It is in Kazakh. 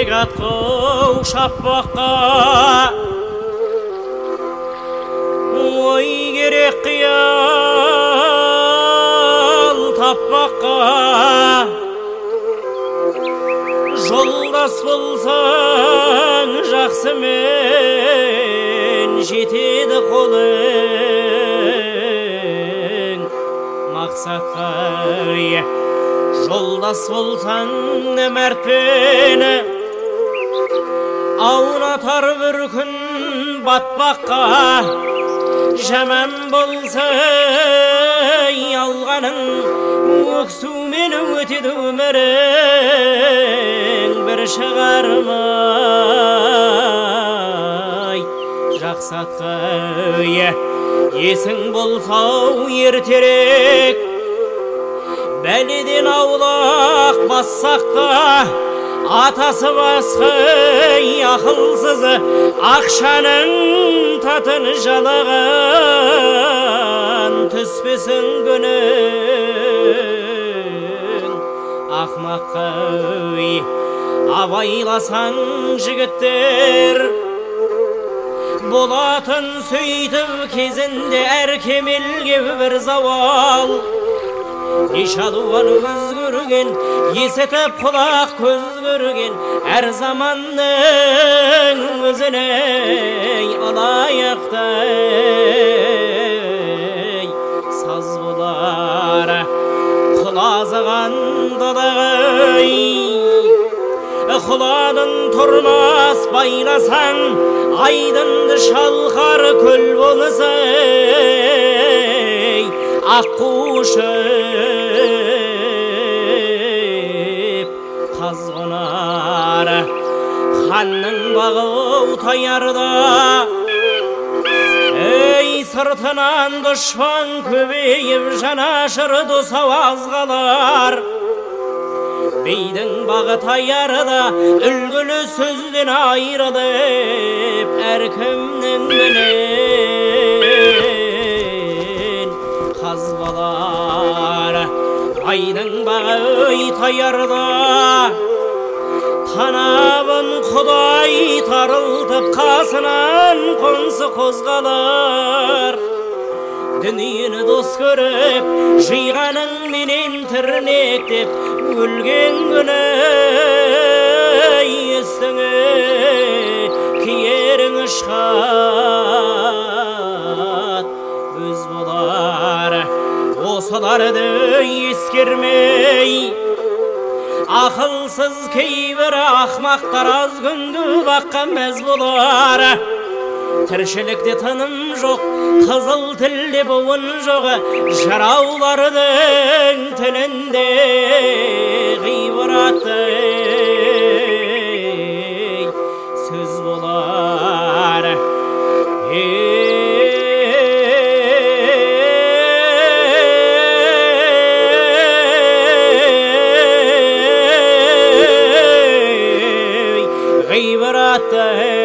керек атқау шаппаққа, ой керек қиял таппаққа. Жолдас болсаң жақсымен жетеді қолың мақсатқа. Жолдас болсаң мәртпені аунатар бір күн батпаққа. Жаман болса алғаның өксумен өтеді өмірің бір шығармай жақсы атқа. Есің болсау ертерек бәледен аулақ бассақта, атасы басқа ақылсыз ақшаның татын жалаған түспесін күнің ақмаққа. Абайласаң жігіттер болатын сөйтіп кезінде әр кемелге бір завал. Ишалуан көз көрген, есетіп құлақ көз көрген, әр заманның өзіне алаяқтай саз болар. Құлазыған дадағай, құладың тұрмас байласаң, айдынды шалқар көл болысы аққушып қазғынар. Ханның бағы тайарда, ей сыртынан дұшпан көбейіп жанашыр досау аз қалар. Бейдің бағы тайарда үлгілі сөзден айырылып әркімнің мінен қаз балар. Байдың бағы тайарда танабын құдай тарылтып қасынан қонсы қозғалар. Дүниені дос көріп жиғаның менен тірнектеп өлген күні үстіңе киерің ұшқат өз болар. Осыларды ескермей ақылсыз кейбір ақмақтар аз күнгі баққа мәз болар. Тіршілікте тыным жоқ, қызыл тілде буын жоқ, жыраулардың тілінде ғибраттай сөз болар. Ғибраттай